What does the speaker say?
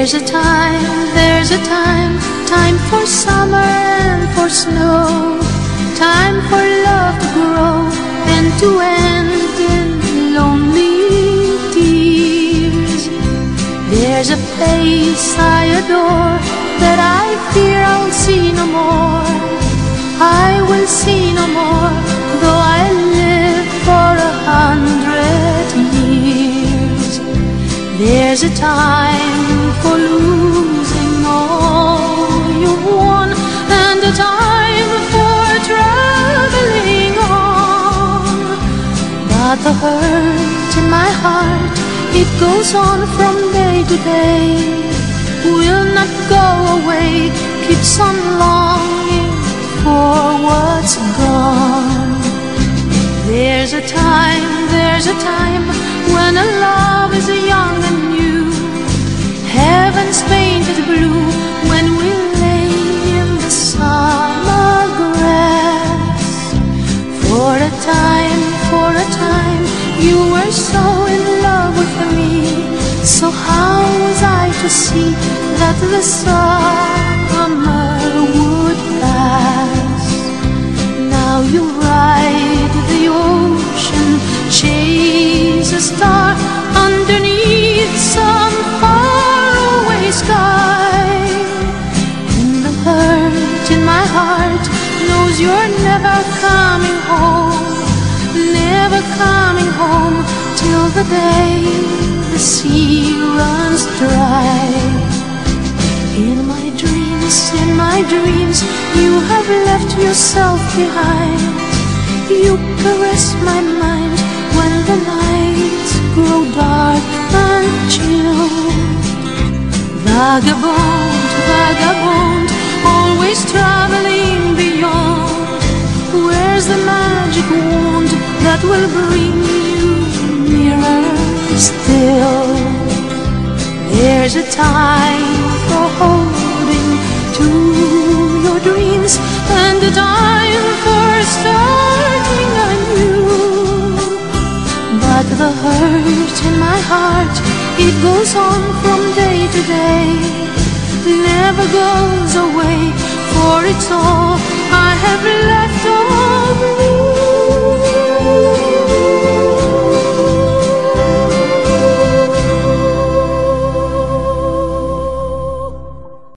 There's a time, time for summer and for snow, time for love to grow and to end in lonely tears. There's a place I adore that I fear I'll see no more. I will see no more, though I live for 100 years. There's a time for losing all you've won, and a time for traveling on. But the hurt in my heart, it goes on from day to day, will not go away, keeps on longing for what's gone. There's a time when a love is young and new, heaven's painted blue, when we lay in the summer grass. For a time, you were so in love with me, so how was I to see that the summer would pass? Now you ride the ocean, chase a star underneath some faraway sky, and the hurt in my heart knows you're never coming home, never coming home till the day the sea runs dry. In my dreams, you have left yourself behind. You caress my mind when the nights grow dark and chill. Vagabond, vagabond, always traveling beyond. Where's the magic wand that will bring you nearer still? There's a time for holding to your dreams, and a time for starting anew. But the hurt in my heart, it goes on from day to day, never goes